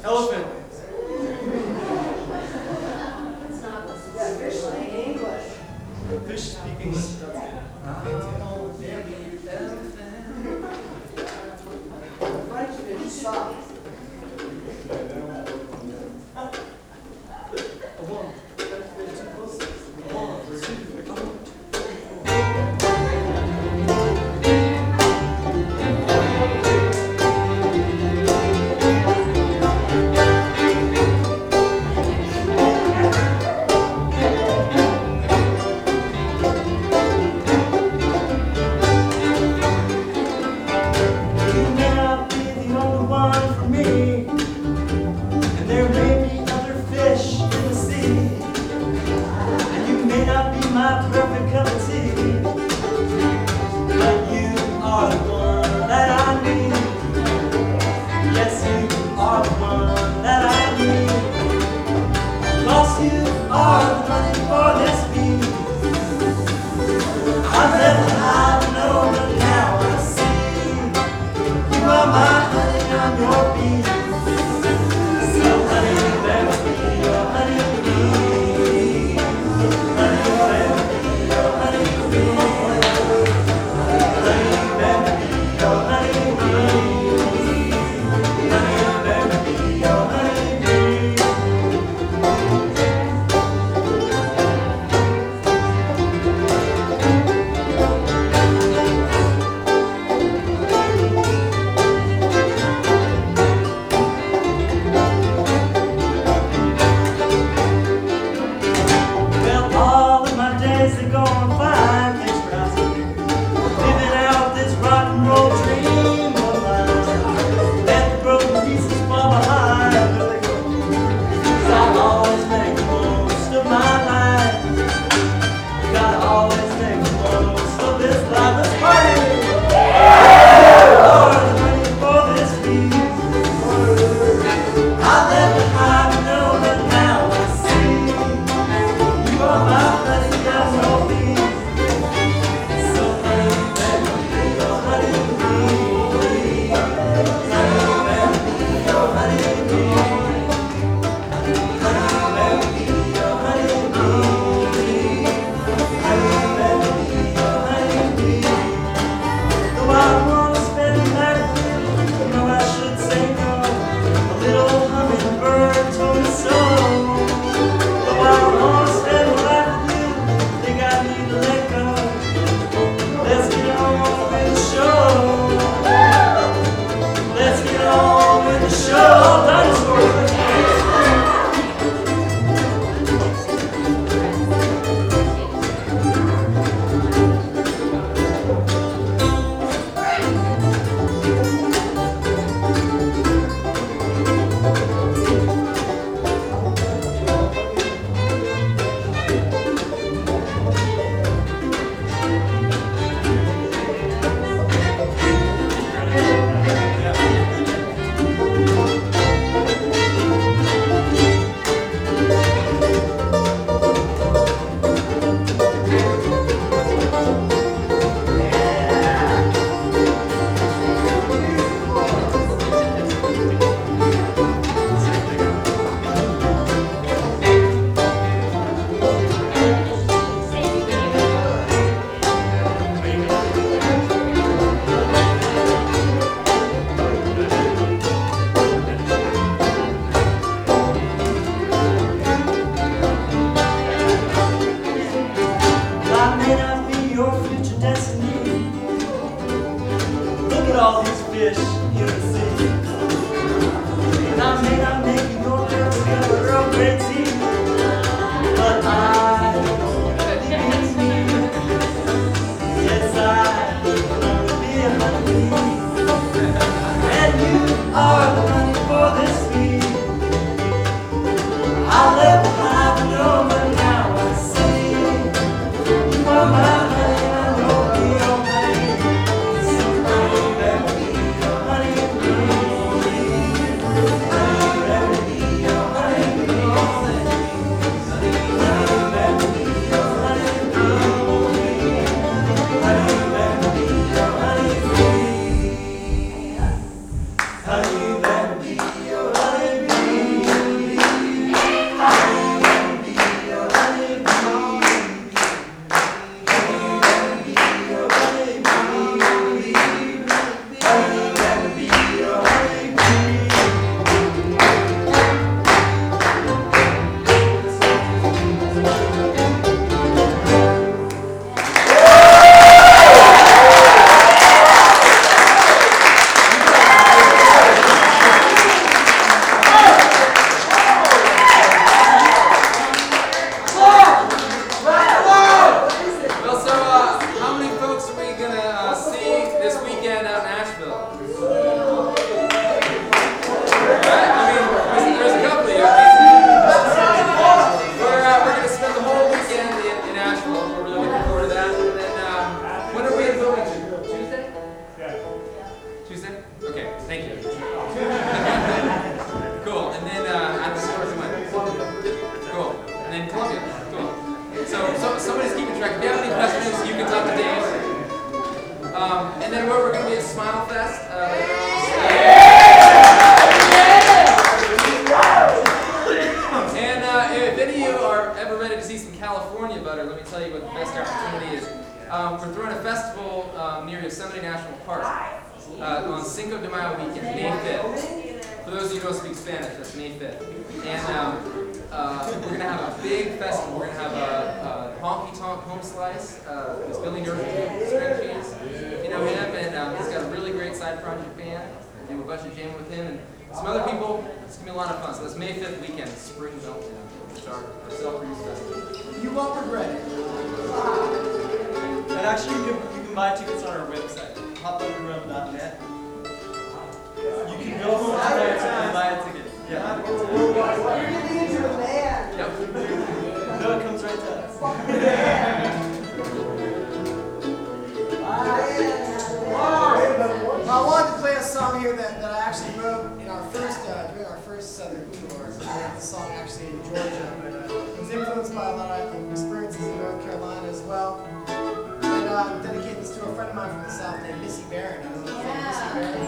Elephant. Fish speak English. That's it. French fish soft. Fest later on this year. And if any of you are ever ready to see some California butter, let me tell you what the best opportunity is. We're throwing a festival near Yosemite National Park on Cinco de Mayo weekend, May 5th. For those of you who don't speak Spanish, that's May 5th. And we're going to have a big festival. We're going to have a honky tonk home slice. It's Billy Nursery, string cheese. You know him, and he's got a really great side project band. We do a bunch of jamming with him and some other people. It's going to be a lot of fun. So that's May 5th weekend, Spring Meltdown. It's our self-produced festival. You won't regret it. And actually, you can buy tickets on our website, hopunderground.net. You can go home tonight and buy a ticket. Yeah. You're getting into the man. Yep. No, it comes right to us. I wanted to play a song here that I actually wrote in our first during our first Southern tour. I wrote the song actually in Georgia, but it was influenced by a lot of experiences in North Carolina as well. And I'm dedicating this to a friend of mine from the South named Missy Barron. I don't know if you know Missy Barron.